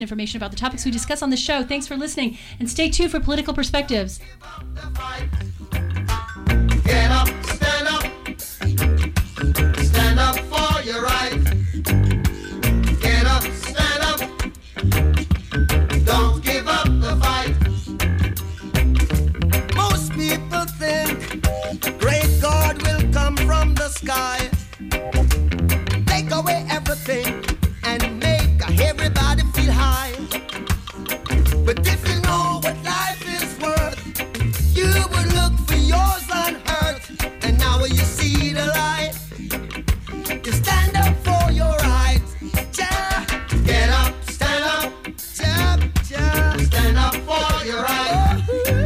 information about the topics we discuss on the show. Thanks for listening, and stay tuned for Political Perspectives. Get up, stand up. Stand up for your right. Get up, stand up. Don't give up the fight. Most people think great God will come from the sky, take away everything and make everybody feel high. But if you know what life is worth, you would look for yours on earth. And now when you see the light, you stand up for your rights. Ja, get up, stand up. Ja, ja, stand up for your rights.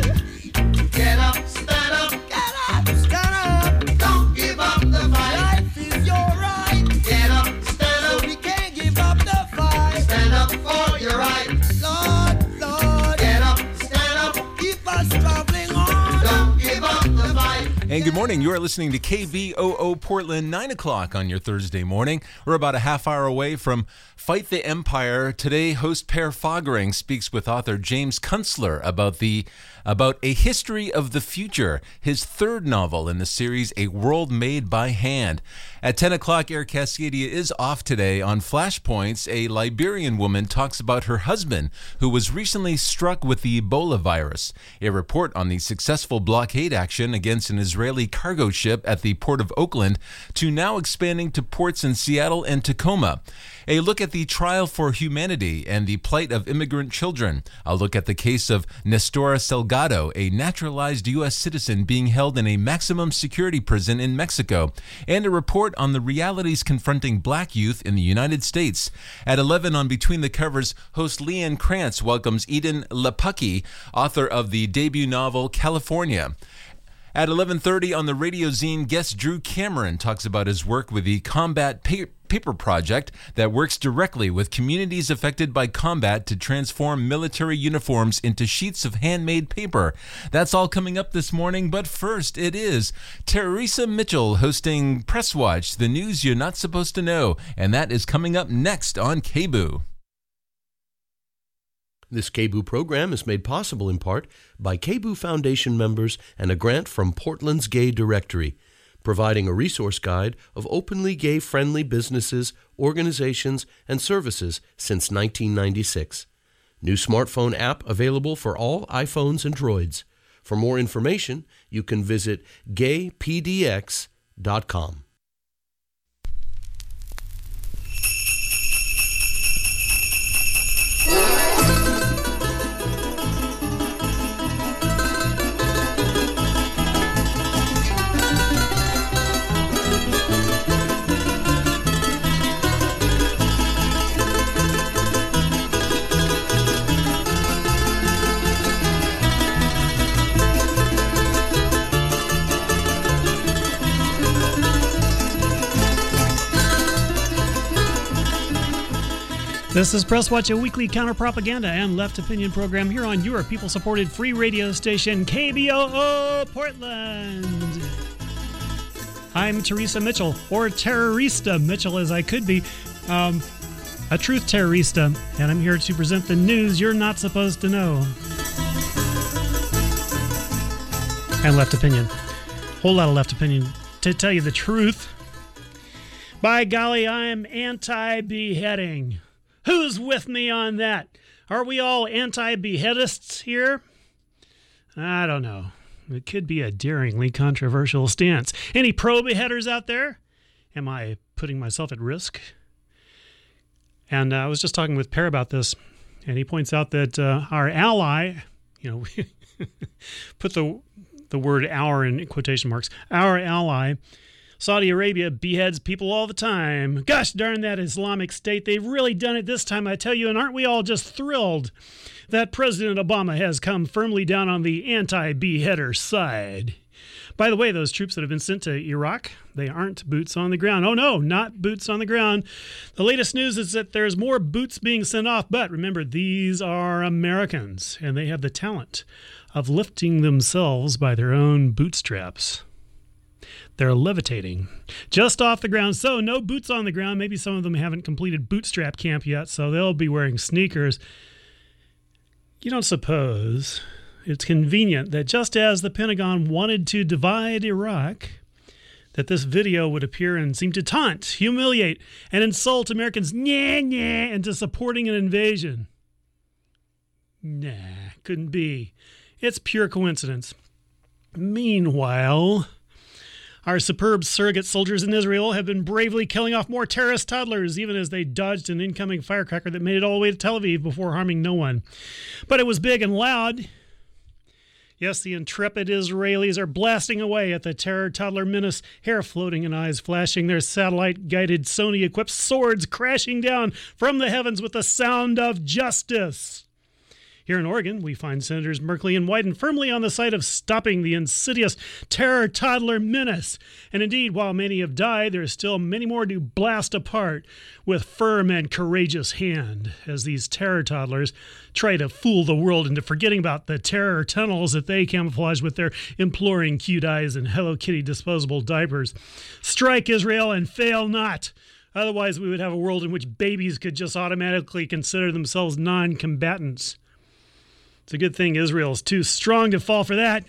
Get up, stand up. Get up, stand up. Don't give up the fight. Life is your right. Get up, stand up. So we can't give up the fight. Stand up for your right. Lord, Lord. Get up, stand up. Keep us traveling on. Don't give up the fight. And good morning. You are listening to KBOO Portland, 9 o'clock on your Thursday morning. We're about a half hour away from Fight the Empire. Today, host Per Fogering speaks with author James Kunstler about A History of the Future, his third novel in the series, A World Made by Hand. At 10 o'clock, Air Cascadia is off today. On Flashpoints, a Liberian woman talks about her husband, who was recently struck with the Ebola virus. A report on the successful blockade action against an Israeli cargo ship at the Port of Oakland, to now expanding to ports in Seattle and Tacoma. A look at the trial for humanity and the plight of immigrant children. A look at the case of Nestor Salgado, a naturalized U.S. citizen being held in a maximum security prison in Mexico. And a report on the realities confronting black youth in the United States. At 11 on Between the Covers, host Leanne Krantz welcomes Eden Lepucki, author of the debut novel California. At 11:30 on the Radio Zine, guest Drew Cameron talks about his work with the Combat Paper Project that works directly with communities affected by combat to transform military uniforms into sheets of handmade paper. That's all coming up this morning, but first it is Teresa Mitchell hosting Press Watch, the news you're not supposed to know, and that is coming up next on KBOO. This KBOO program is made possible in part by KBOO Foundation members and a grant from Portland's Gay Directory, providing a resource guide of openly gay-friendly businesses, organizations, and services since 1996. New smartphone app available for all iPhones and Droids. For more information, you can visit gaypdx.com. This is Press Watch, a weekly counter-propaganda and left opinion program here on your people-supported free radio station, KBOO Portland. I'm Teresa Mitchell, or Terrorista Mitchell as I could be, a truth terrorista, and I'm here to present the news you're not supposed to know. And left opinion. Whole lot of left opinion. To tell you the truth, by golly, I'm anti-beheading. Who's with me on that? Are we all anti-beheadists here? I don't know. It could be a daringly controversial stance. Any pro-beheaders out there? Am I putting myself at risk? And I was just talking with Per about this, and he points out that our ally, put the word "our" in quotation marks, our ally, Saudi Arabia, beheads people all the time. Gosh darn that Islamic State. They've really done it this time, I tell you. And aren't we all just thrilled that President Obama has come firmly down on the anti-beheader side? By the way, those troops that have been sent to Iraq, they aren't boots on the ground. Oh, no, not boots on the ground. The latest news is that there's more boots being sent off. But remember, these are Americans, and they have the talent of lifting themselves by their own bootstraps. They're levitating just off the ground. So no boots on the ground. Maybe some of them haven't completed bootstrap camp yet, so they'll be wearing sneakers. You don't suppose it's convenient that just as the Pentagon wanted to divide Iraq, that this video would appear and seem to taunt, humiliate, and insult Americans into supporting an invasion? Nah, couldn't be. It's pure coincidence. Meanwhile, our superb surrogate soldiers in Israel have been bravely killing off more terrorist toddlers, even as they dodged an incoming firecracker that made it all the way to Tel Aviv before harming no one. But it was big and loud. Yes, the intrepid Israelis are blasting away at the terror toddler menace, hair floating and eyes flashing, their satellite-guided Sony-equipped swords crashing down from the heavens with the sound of justice. Here in Oregon, we find Senators Merkley and Wyden firmly on the side of stopping the insidious terror toddler menace. And indeed, while many have died, there are still many more to blast apart with firm and courageous hand as these terror toddlers try to fool the world into forgetting about the terror tunnels that they camouflage with their imploring cute eyes and Hello Kitty disposable diapers. Strike Israel and fail not. Otherwise, we would have a world in which babies could just automatically consider themselves non-combatants. It's a good thing Israel's too strong to fall for that.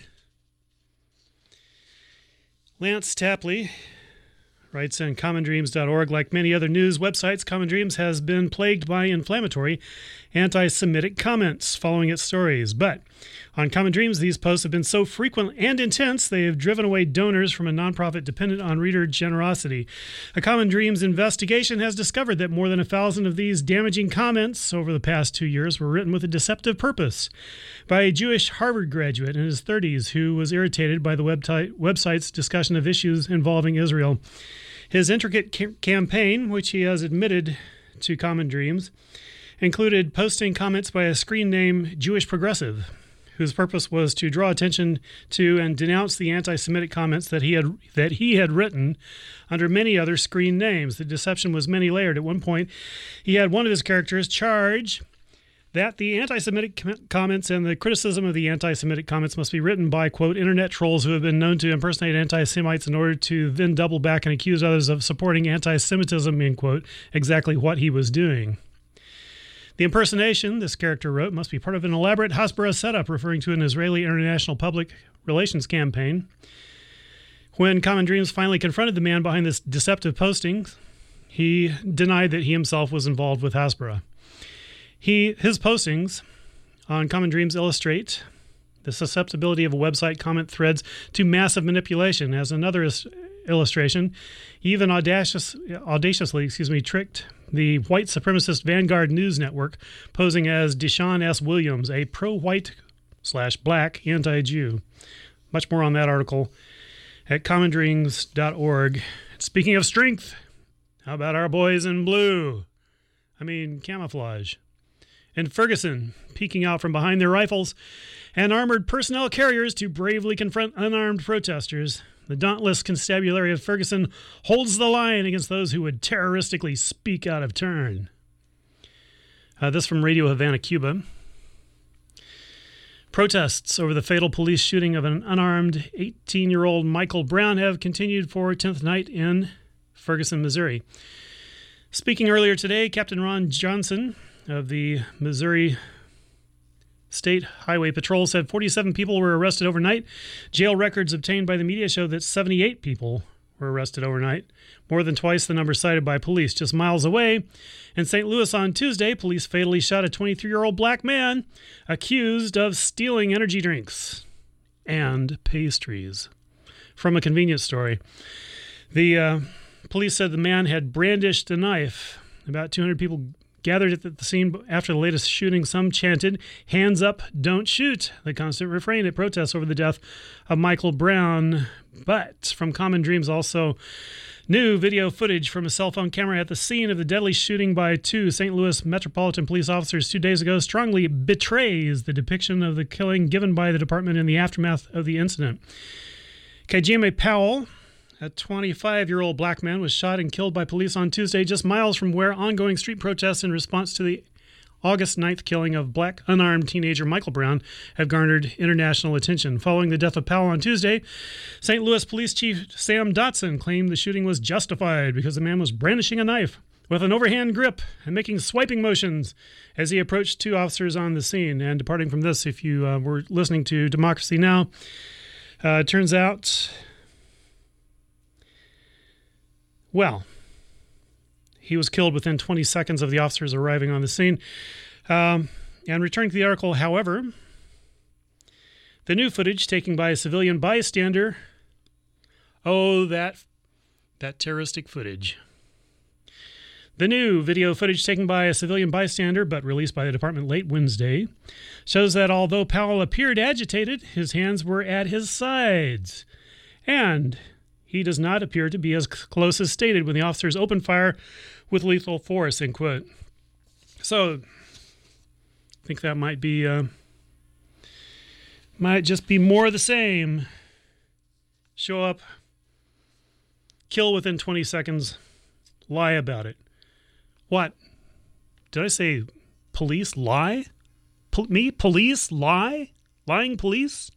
Lance Tapley writes on commondreams.org, like many other news websites, Common Dreams has been plagued by inflammatory anti-Semitic comments following its stories. But on Common Dreams, these posts have been so frequent and intense, they have driven away donors from a nonprofit dependent on reader generosity. A Common Dreams investigation has discovered that more than 1,000 of these damaging comments over the past 2 years were written with a deceptive purpose by a Jewish Harvard graduate in his 30s who was irritated by the website's discussion of issues involving Israel. His intricate campaign, which he has admitted to Common Dreams, included posting comments by a screen name Jewish Progressive, whose purpose was to draw attention to and denounce the anti-Semitic comments that he had written under many other screen names. The deception was many-layered. At one point, he had one of his characters charge that the anti-Semitic comments and the criticism of the anti-Semitic comments must be written by, quote, internet trolls who have been known to impersonate anti-Semites in order to then double back and accuse others of supporting anti-Semitism, end quote, exactly what he was doing. The impersonation, this character wrote, must be part of an elaborate Hasbara setup referring to an Israeli international public relations campaign. When Common Dreams finally confronted the man behind this deceptive posting, he denied that he himself was involved with Hasbara. His postings on Common Dreams illustrate the susceptibility of a website comment threads to massive manipulation. As another illustration, he even audaciously tricked the white supremacist Vanguard News Network, posing as Deshaun S. Williams, a pro-white/black anti-Jew. Much more on that article at commondreams.org. Speaking of strength, how about our boys in blue? Camouflage. In Ferguson, peeking out from behind their rifles and armored personnel carriers to bravely confront unarmed protesters, the dauntless constabulary of Ferguson holds the line against those who would terroristically speak out of turn. This from Radio Havana, Cuba. Protests over the fatal police shooting of an unarmed 18-year-old Michael Brown have continued for 10th night in Ferguson, Missouri. Speaking earlier today, Captain Ron Johnson of the Missouri State Highway Patrol said 47 people were arrested overnight. Jail records obtained by the media show that 78 people were arrested overnight, more than twice the number cited by police. Just miles away, in St. Louis on Tuesday, police fatally shot a 23-year-old black man accused of stealing energy drinks and pastries from a convenience store. The police said the man had brandished a knife. About 200 people gathered at the scene after the latest shooting. Some chanted, "Hands up, don't shoot," the constant refrain at protests over the death of Michael Brown. But from Common Dreams also, new video footage from a cell phone camera at the scene of the deadly shooting by 2 St. Louis Metropolitan Police officers 2 days ago strongly betrays the depiction of the killing given by the department in the aftermath of the incident. Kajime Powell, a 25-year-old black man, was shot and killed by police on Tuesday just miles from where ongoing street protests in response to the August 9th killing of black unarmed teenager Michael Brown have garnered international attention. Following the death of Powell on Tuesday, St. Louis Police Chief Sam Dotson claimed the shooting was justified because the man was brandishing a knife with an overhand grip and making swiping motions as he approached two officers on the scene. And departing from this, if you were listening to Democracy Now!, it turns out, well, he was killed within 20 seconds of the officers arriving on the scene. And returning to the article, however, the new footage taken by a civilian bystander, that terroristic footage. The new video footage taken by a civilian bystander, but released by the department late Wednesday, shows that although Powell appeared agitated, his hands were at his sides. And he does not appear to be as close as stated when the officers opened fire with lethal force, end quote. So, I think that might just be more of the same. Show up, kill within 20 seconds, lie about it. What? Did I say police lie? Police lie? Lying police?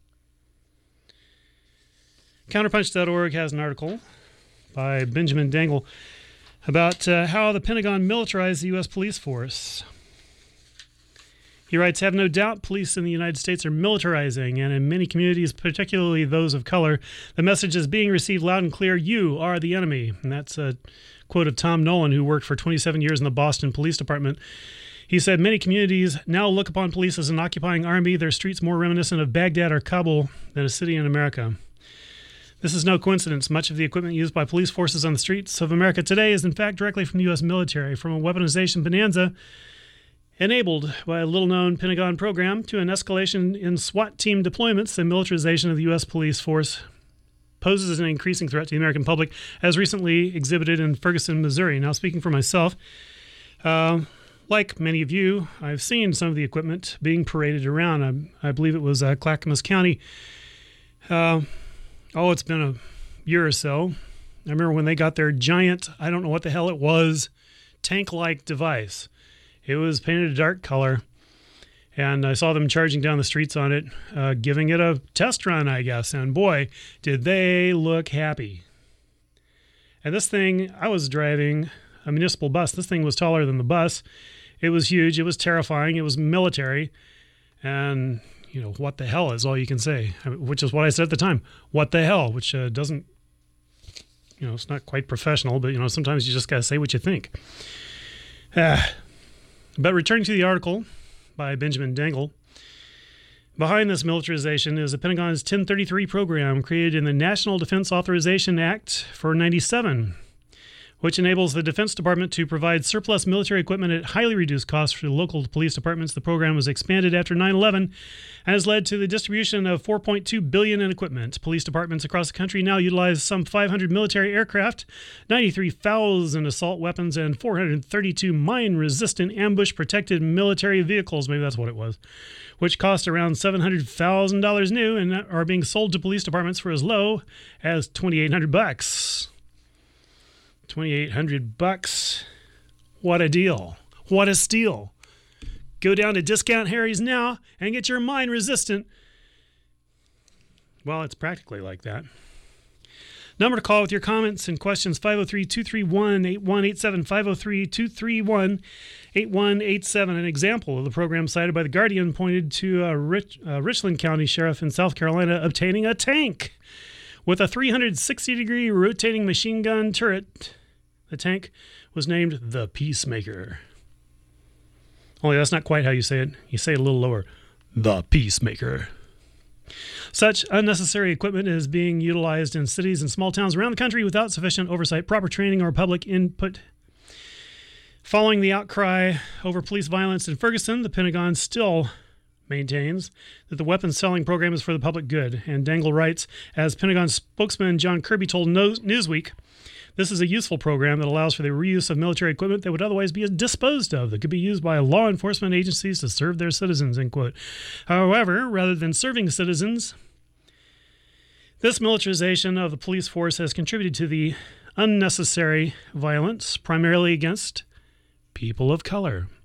Counterpunch.org has an article by Benjamin Dangle about how the Pentagon militarized the U.S. police force. He writes, "Have no doubt police in the United States are militarizing, and in many communities, particularly those of color, the message is being received loud and clear, you are the enemy." And that's a quote of Tom Nolan, who worked for 27 years in the Boston Police Department. He said, "Many communities now look upon police as an occupying army, their streets more reminiscent of Baghdad or Kabul than a city in America." This is no coincidence. Much of the equipment used by police forces on the streets of America today is in fact directly from the U.S. military, from a weaponization bonanza enabled by a little-known Pentagon program to an escalation in SWAT team deployments. The militarization of the U.S. police force poses an increasing threat to the American public, as recently exhibited in Ferguson, Missouri. Now, speaking for myself, like many of you, I've seen some of the equipment being paraded around. I believe it was Clackamas County. It's been a year or so. I remember when they got their giant, I don't know what the hell it was, tank-like device. It was painted a dark color, and I saw them charging down the streets on it, giving it a test run, I guess. And boy, did they look happy. And this thing, I was driving a municipal bus. This thing was taller than the bus. It was huge. It was terrifying. It was military. And, what the hell is all you can say, which is what I said at the time. What the hell, which doesn't, it's not quite professional, but, sometimes you just got to say what you think. But returning to the article by Benjamin Dangle, behind this militarization is the Pentagon's 1033 program created in the National Defense Authorization Act for 97, which enables the Defense Department to provide surplus military equipment at highly reduced costs for local police departments. The program was expanded after 9/11 and has led to the distribution of $4.2 billion in equipment. Police departments across the country now utilize some 500 military aircraft, 93,000 assault weapons, and 432 mine-resistant ambush-protected military vehicles, maybe that's what it was, which cost around $700,000 new and are being sold to police departments for as low as $2,800. $2,800. What a deal. What a steal. Go down to Discount Harry's now and get your mine resistant. Well, it's practically like that. Number to call with your comments and questions, 503-231-8187, 503-231-8187. An example of the program cited by The Guardian pointed to Richland County Sheriff in South Carolina obtaining a tank with a 360-degree rotating machine gun turret. The tank was named the Peacemaker. Only that's not quite how you say it. You say it a little lower. The Peacemaker. Such unnecessary equipment is being utilized in cities and small towns around the country without sufficient oversight, proper training, or public input. Following the outcry over police violence in Ferguson, the Pentagon still maintains that the weapons selling program is for the public good. And Dangle writes, as Pentagon spokesman John Kirby told Newsweek, this is a useful program that allows for the reuse of military equipment that would otherwise be disposed of, that could be used by law enforcement agencies to serve their citizens, end quote. However, rather than serving citizens, this militarization of the police force has contributed to the unnecessary violence, primarily against people of color.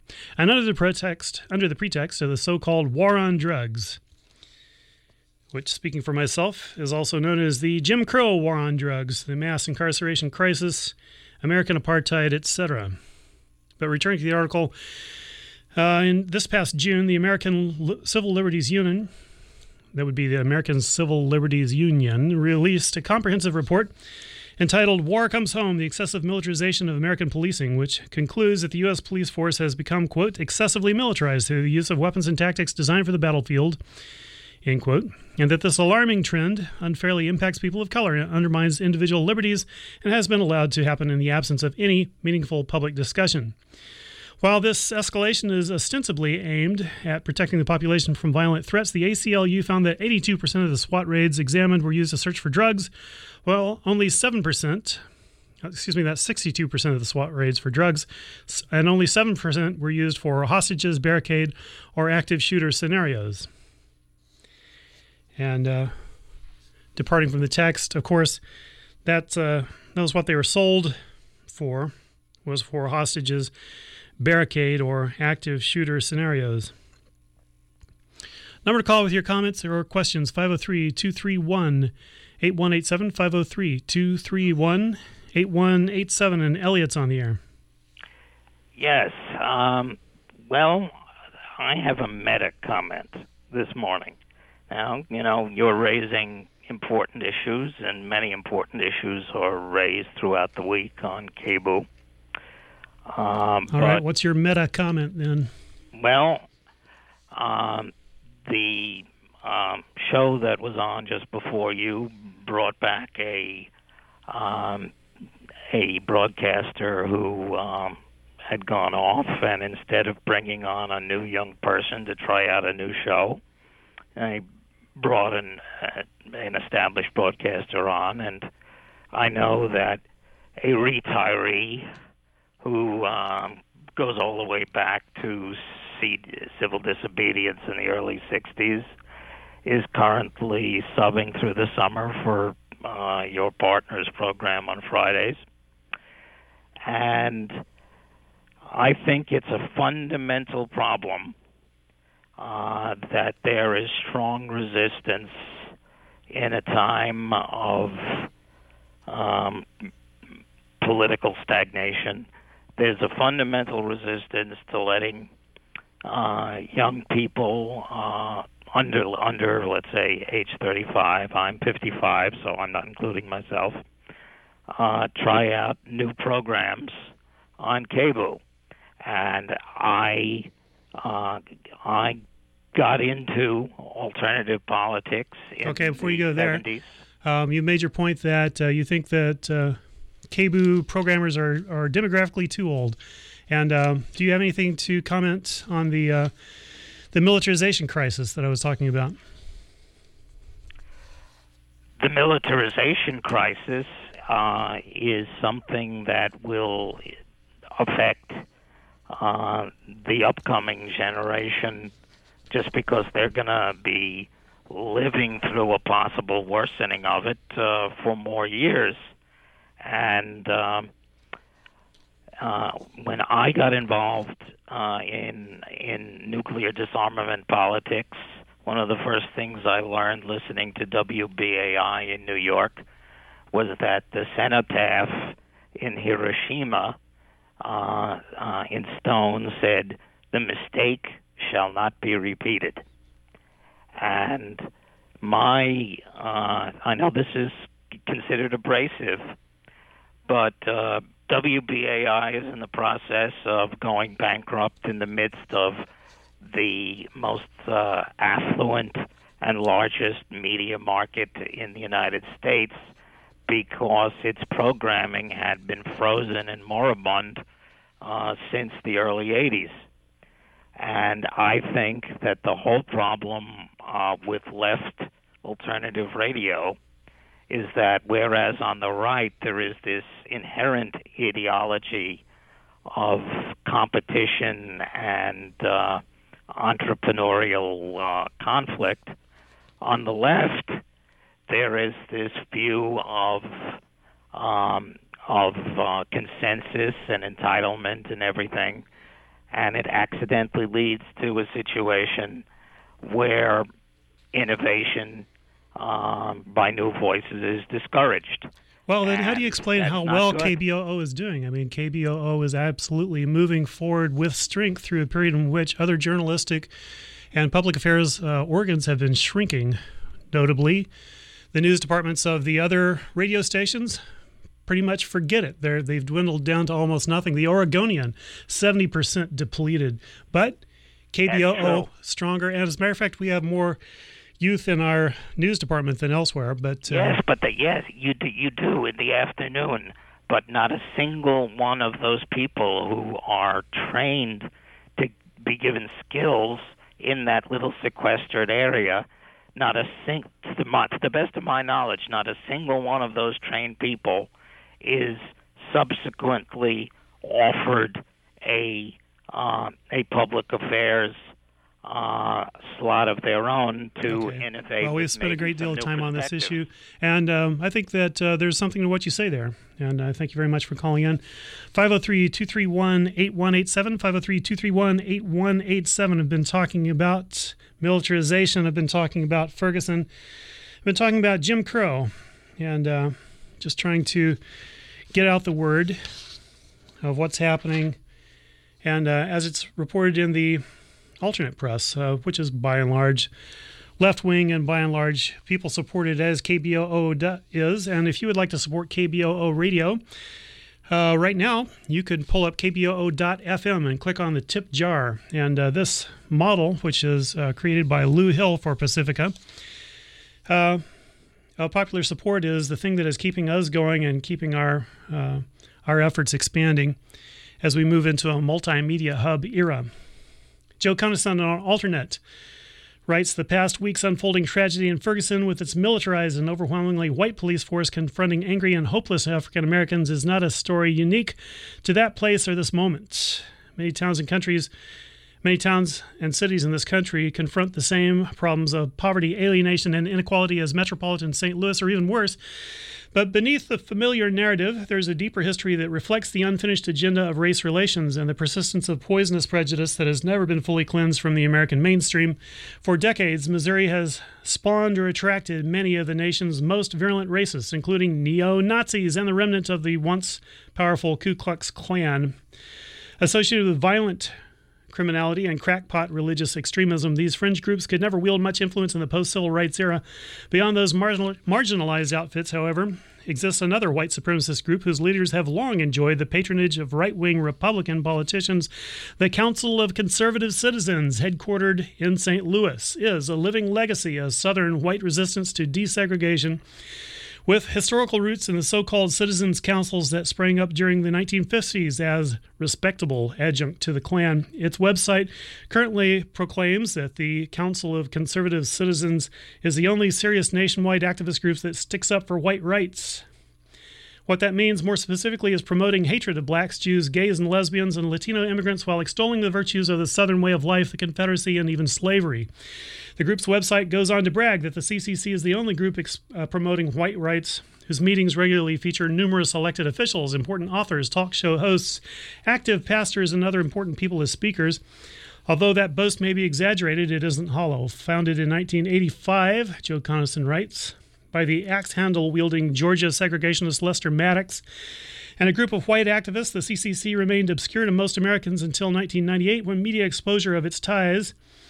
and under the pretext of the so-called war on drugs, which, speaking for myself, is also known as the Jim Crow war on drugs, the mass incarceration crisis, American apartheid, etc. But returning to the article, in this past June, the American Civil Liberties Union, that would be the American Civil Liberties Union, released a comprehensive report entitled War Comes Home, the Excessive Militarization of American Policing, which concludes that the U.S. police force has become, quote, excessively militarized through the use of weapons and tactics designed for the battlefield, end quote, and that this alarming trend unfairly impacts people of color and undermines individual liberties and has been allowed to happen in the absence of any meaningful public discussion. While this escalation is ostensibly aimed at protecting the population from violent threats, the ACLU found that 82% of the SWAT raids examined were used to search for drugs, while only 7%, that's 62% of the SWAT raids for drugs, and only 7% were used for hostages, barricade, or active shooter scenarios. And departing from the text, of course, that was what they were sold for, was for hostages, barricade, or active shooter scenarios. Number to call with your comments or questions, 503-231-8187, 503-231-8187, and Elliot's on the air. Yes. Well, I have a meta comment this morning. Now, you're raising important issues, and many important issues are raised throughout the week on KBOO. All right, what's your meta comment then? Well, the show that was on just before you brought back a broadcaster who had gone off, and instead of bringing on a new young person to try out a new show, I brought an established broadcaster on, and I know that a retiree who goes all the way back to civil disobedience in the early 60s, is currently subbing through the summer for your partner's program on Fridays. And I think it's a fundamental problem that there is strong resistance in a time of political stagnation. There's a fundamental resistance to letting young people under, let's say, age 35, I'm 55, so I'm not including myself, try out new programs on KBOO. And I got into alternative politics in okay, before the you go there, 70s. You made your point that you think that KBOO programmers are demographically too old. And do you have anything to comment on the militarization crisis that I was talking about? The militarization crisis is something that will affect the upcoming generation just because they're going to be living through a possible worsening of it for more years. And when I got involved in nuclear disarmament politics, one of the first things I learned listening to WBAI in New York was that the cenotaph in Hiroshima in stone said, "The mistake shall not be repeated." And I know this is considered abrasive, but WBAI is in the process of going bankrupt in the midst of the most affluent and largest media market in the United States because its programming had been frozen and moribund since the early 80s. And I think that the whole problem with left alternative radio is that whereas on the right there is this inherent ideology of competition and entrepreneurial conflict, on the left there is this view of consensus and entitlement and everything. and it accidentally leads to a situation where innovation by new voices is discouraged. Well, then how do you explain that's how not well good. KBOO is doing? I mean, KBOO is absolutely moving forward with strength through a period in which other journalistic and public affairs organs have been shrinking. Notably, the news departments of the other radio stations pretty much forget it. They've dwindled down to almost nothing. The Oregonian, 70% depleted. But KBOO, stronger. And as a matter of fact, we have more youth in our news department than elsewhere. But Yes, you do in the afternoon. But not a single one of those people who are trained to be given skills in that little sequestered area, to the best of my knowledge, not a single one of those trained people is subsequently offered a public affairs slot of their own to innovate. Well, we've spent a great deal of time on this issue, and I think that there's something to what you say there. And thank you very much for calling in. 503-231-8187, 503-231-8187. I've been talking about militarization. I've been talking about Ferguson. I've been talking about Jim Crow, and just trying to get out the word of what's happening. And as it's reported in the alternate press, which is by and large left-wing and by and large people supported, as KBOO is. And if you would like to support KBOO radio, right now you could pull up KBOO.FM and click on the tip jar. And this model, which is created by Lou Hill for Pacifica, popular support is the thing that is keeping us going and keeping our efforts expanding as we move into a multimedia hub era. Joe Conason on Alternate writes, the past week's unfolding tragedy in Ferguson, with its militarized and overwhelmingly white police force confronting angry and hopeless African Americans, is not a story unique to that place or this moment. Many towns and cities in this country confront the same problems of poverty, alienation, and inequality as metropolitan St. Louis, or even worse. But beneath the familiar narrative, there's a deeper history that reflects the unfinished agenda of race relations and the persistence of poisonous prejudice that has never been fully cleansed from the American mainstream. For decades, Missouri has spawned or attracted many of the nation's most virulent racists, including neo-Nazis and the remnant of the once powerful Ku Klux Klan. Associated with violent criminality and crackpot religious extremism, these fringe groups could never wield much influence in the post-civil rights era. Beyond those marginalized outfits, however, exists another white supremacist group whose leaders have long enjoyed the patronage of right-wing Republican politicians. The Council of Conservative Citizens, headquartered in St. Louis, is a living legacy of Southern white resistance to desegregation, with historical roots in the so-called citizens' councils that sprang up during the 1950s as respectable adjunct to the Klan. Its website currently proclaims that the Council of Conservative Citizens is the only serious nationwide activist group that sticks up for white rights. What that means, more specifically, is promoting hatred of blacks, Jews, gays, and lesbians, and Latino immigrants while extolling the virtues of the Southern way of life, the Confederacy, and even slavery. The group's website goes on to brag that the CCC is the only group promoting white rights, whose meetings regularly feature numerous elected officials, important authors, talk show hosts, active pastors, and other important people as speakers. Although that boast may be exaggerated, it isn't hollow. Founded in 1985, Joe Conason writes, by the axe-handle-wielding Georgia segregationist Lester Maddox and a group of white activists, the CCC remained obscure to most Americans until 1998, when media exposure of its ties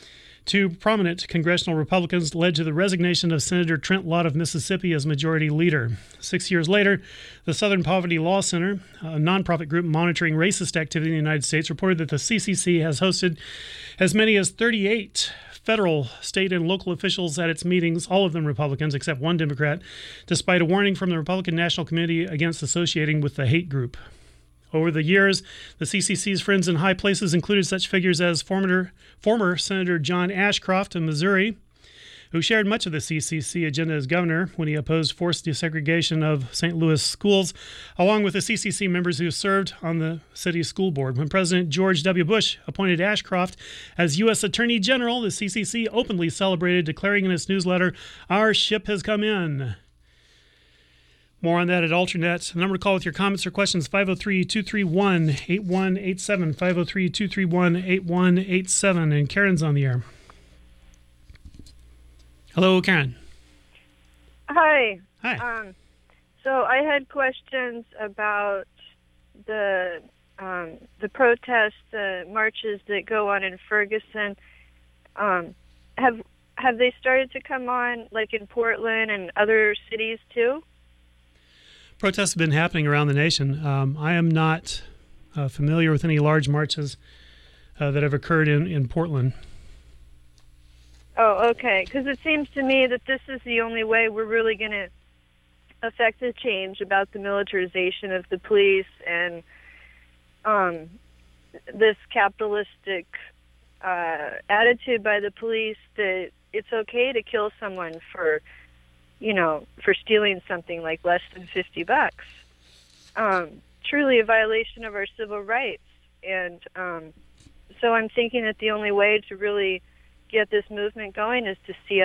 to prominent congressional Republicans led to the resignation of Senator Trent Lott of Mississippi as majority leader. 6 years later, the Southern Poverty Law Center, a nonprofit group monitoring racist activity in the United States, reported that the CCC has hosted as many as 38 federal, state, and local officials at its meetings, all of them Republicans except one Democrat, despite a warning from the Republican National Committee against associating with the hate group. Over the years, the CCC's friends in high places included such figures as former Senator John Ashcroft of Missouri, who shared much of the CCC agenda as governor when he opposed forced desegregation of St. Louis schools, along with the CCC members who served on the city's school board. When President George W. Bush appointed Ashcroft as U.S. Attorney General, the CCC openly celebrated, declaring in its newsletter, "Our ship has come in." More on that at Alternet. The number to call with your comments or questions, 503-231-8187, 503-231-8187. And Karen's on the air. Hello, Karen. Hi. Hi. So I had questions about the protests, the marches that go on in Ferguson. Have they started to come on, like in Portland and other cities too? Protests have been happening around the nation. I am not familiar with any large marches that have occurred in Portland. Oh, okay. Because it seems to me that this is the only way we're really going to affect a change about the militarization of the police and this capitalistic attitude by the police that it's okay to kill someone for stealing something like less than $50. Truly a violation of our civil rights. And so I'm thinking that the only way to really get this movement going is to see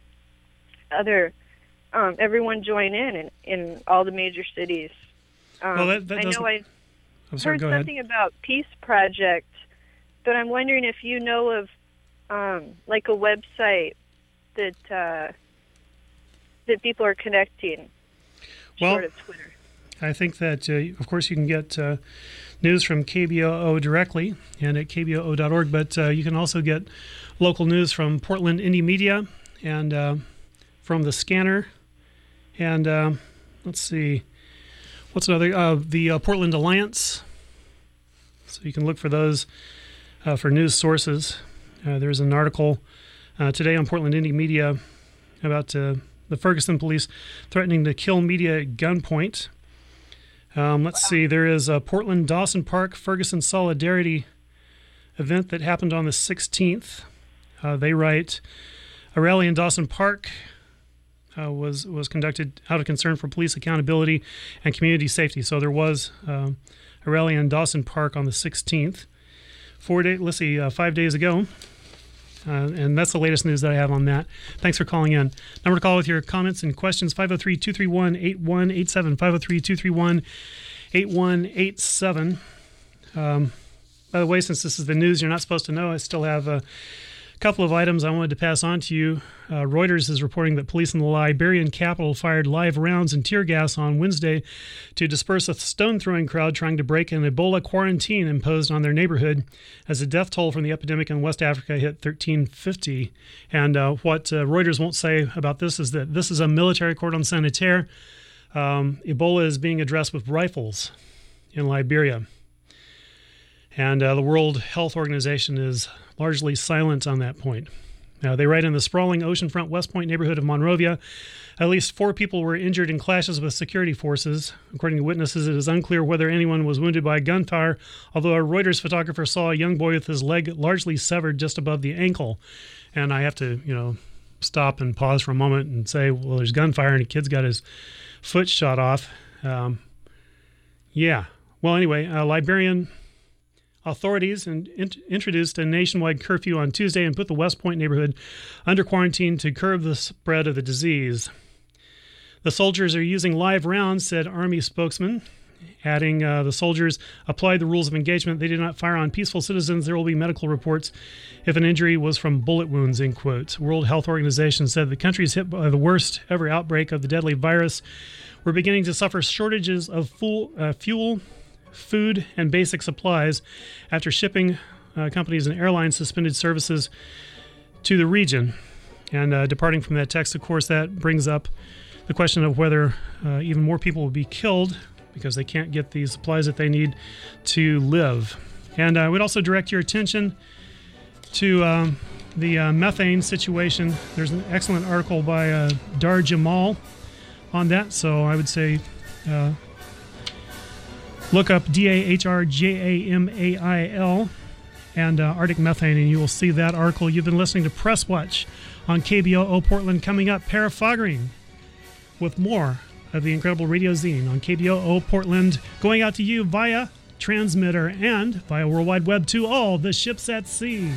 everyone join in all the major cities. Well, I know I heard something about Peace Project, but I'm wondering if you know of like a website that people are connecting, short of Twitter. I think that, of course, you can get news from KBOO directly and at kboo.org, but you can also get local news from Portland Indie Media and from the Scanner. And let's see, what's another? The Portland Alliance. So you can look for those for news sources. There's an article today on Portland Indie Media about the Ferguson police threatening to kill media at gunpoint. Let's see, there is a Portland Dawson Park Ferguson Solidarity event that happened on the 16th. They write, a rally in Dawson Park was conducted out of concern for police accountability and community safety. So there was a rally in Dawson Park on the 16th. 5 days ago. And that's the latest news that I have on that. Thanks for calling in. Number to call with your comments and questions, 503-231-8187, 503-231-8187. By the way, since this is the news you're not supposed to know, I still have a couple of items I wanted to pass on to you. Reuters is reporting that police in the Liberian capital fired live rounds and tear gas on Wednesday to disperse a stone-throwing crowd trying to break an Ebola quarantine imposed on their neighborhood as the death toll from the epidemic in West Africa hit 1,350. And what Reuters won't say about this is that this is a military cordon sanitaire. Ebola is being addressed with rifles in Liberia. And the World Health Organization is largely silent on that point. They write in the sprawling oceanfront West Point neighborhood of Monrovia, at least 4 people were injured in clashes with security forces. According to witnesses, it is unclear whether anyone was wounded by gunfire, although a Reuters photographer saw a young boy with his leg largely severed just above the ankle. And I have to, stop and pause for a moment and say, well, there's gunfire and a kid's got his foot shot off. Yeah. Well, anyway, Liberian authorities introduced a nationwide curfew on Tuesday and put the West Point neighborhood under quarantine to curb the spread of the disease. The soldiers are using live rounds, said Army spokesman, adding the soldiers applied the rules of engagement. They did not fire on peaceful citizens. There will be medical reports if an injury was from bullet wounds, end quote. World Health Organization said the country is hit by the worst ever outbreak of the deadly virus. We're beginning to suffer shortages of fuel, food, and basic supplies after shipping companies and airlines suspended services to the region. And departing from that text, of course, that brings up the question of whether even more people will be killed because they can't get the supplies that they need to live. And I would also direct your attention to the methane situation. There's an excellent article by Dar Jamal on that, so I would say look up DAHRJAMAIL and Arctic methane, and you will see that article. You've been listening to Press Watch on KBOO Portland. Coming up, Per Foggering with more of the incredible radio zine on KBOO Portland, going out to you via transmitter and via World Wide Web to all the ships at sea.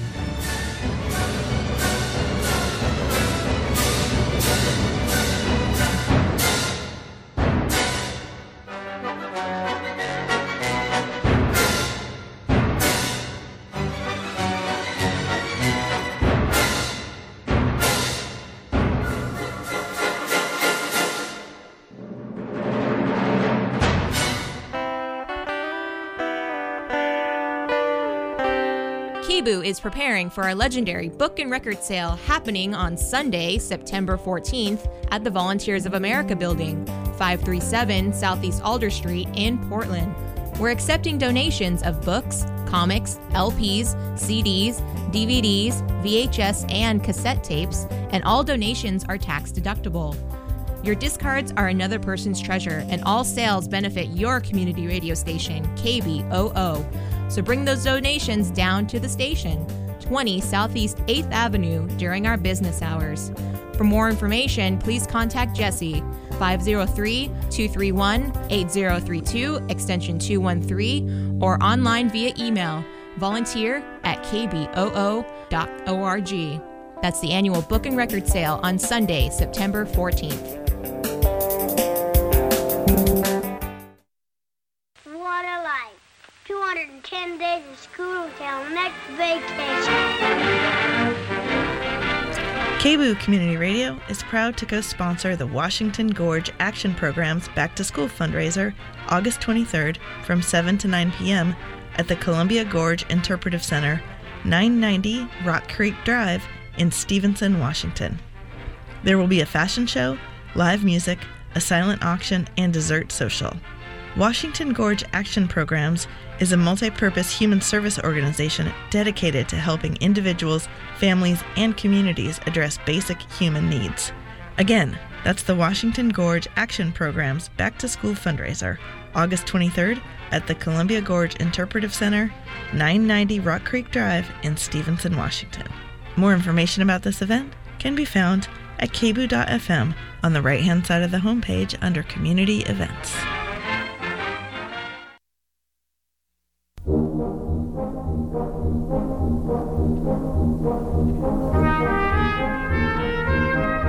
KBOO is preparing for our legendary book and record sale happening on Sunday, September 14th at the Volunteers of America Building, 537 Southeast Alder Street in Portland. We're accepting donations of books, comics, LPs, CDs, DVDs, VHS, and cassette tapes, and all donations are tax deductible. Your discards are another person's treasure, and all sales benefit your community radio station, KBOO. So bring those donations down to the station, 20 Southeast 8th Avenue, during our business hours. For more information, please contact Jesse, 503-231-8032, extension 213, or online via email, volunteer@kboo.org. That's the annual book and record sale on Sunday, September 14th. What a life. 210 days of school until next vacation. KBOO Community Radio is proud to co-sponsor the Washington Gorge Action Program's Back to School fundraiser August 23rd from 7 to 9 p.m. at the Columbia Gorge Interpretive Center, 990 Rock Creek Drive in Stevenson, Washington. There will be a fashion show, live music, a silent auction, and dessert social. Washington Gorge Action Programs is a multi-purpose human service organization dedicated to helping individuals, families, and communities address basic human needs. Again, that's the Washington Gorge Action Program's Back to School fundraiser, August 23rd at the Columbia Gorge Interpretive Center, 990 Rock Creek Drive in Stevenson, Washington. More information about this event can be found at kboo.fm on the right-hand side of the homepage under Community Events.